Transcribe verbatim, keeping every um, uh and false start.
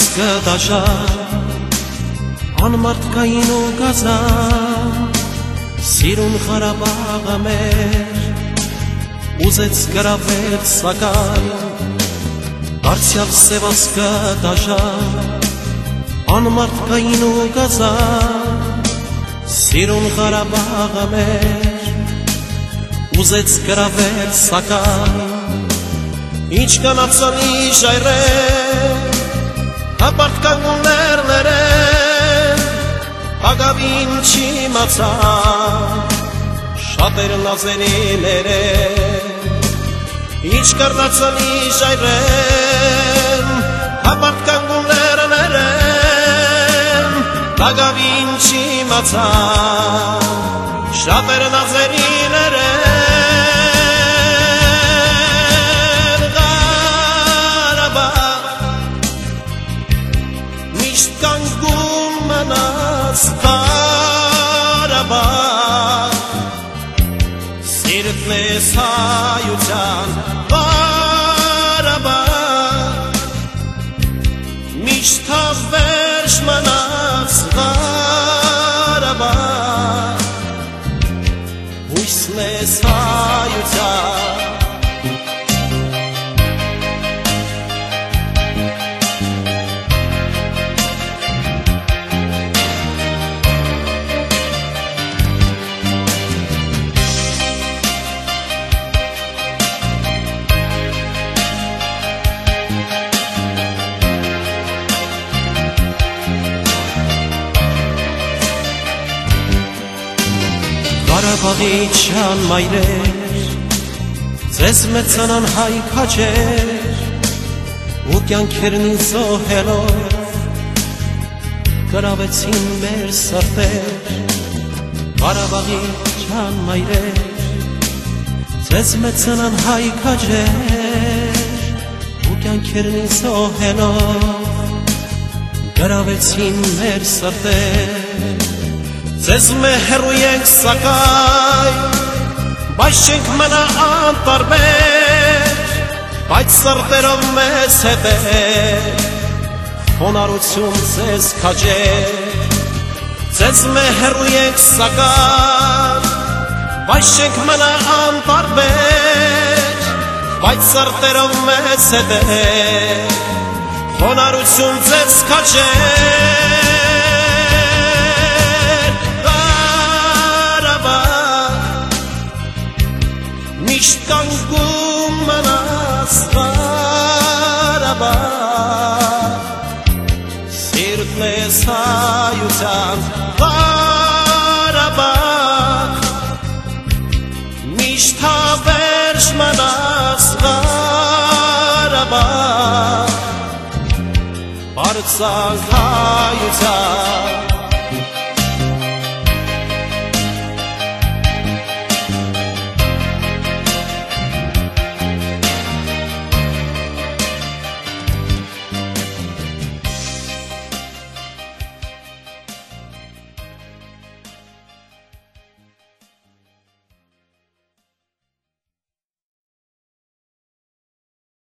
կդաշան, անմարդկային ու գազան, սիրուն Ղարաբաղը մեր, ուզեց գրավել սակայն, դարձյալ սևաց կդաշան, անմարդկային ու գազան, սիրուն Ղարաբաղը մեր, ուզեց գրավել սակայն, ինչ կանացանի ժայռեր, հապարտ կանգուն լեռներեն, Ագավին չիմացան, շատեր նազերիներ են, ինչ կառնացանի ժայռեն, հապարտ կանգուն լեռներեն, Ագավին չիմացան, շատեր նազերիներ են, կանգուն մնաց Ղարաբաղ, սիրտն ես հայության Ղարաբաղ, միշտ հավերժ մնաց Ղարաբաղ, հույսն ես հայության Ղարաբաղի չան մայրեր, ձեզ մեծանան հայ քաջեր, ու կյանքերն զոհելով, գրավեցին մեր սրտեր, Ղարաբաղի չան մայրեր, ձեզ մեծանան հայ քաջեր, ու կյանքերն զոհելով, գրավեցին մեր սրտեր, Ձեզ մեհերու ենք սակայն, բայց չենք մնա անտարբեր, բայց սրտերով մեզ հետ է, խոնարհություն ձեզ քաջեր, ձեզ մեհերու ենք սակայն, բայց չենք մնա անտարբեր, բայց սրտերով մեզ հետ է, խոնարհություն ձեզ քաջեր, Միշտ կանգուն մնաց Ղարաբաղ, սիրտն ես հայության Ղարաբաղ, միշտ հավերժ մնաց Ղարաբաղ, բարձր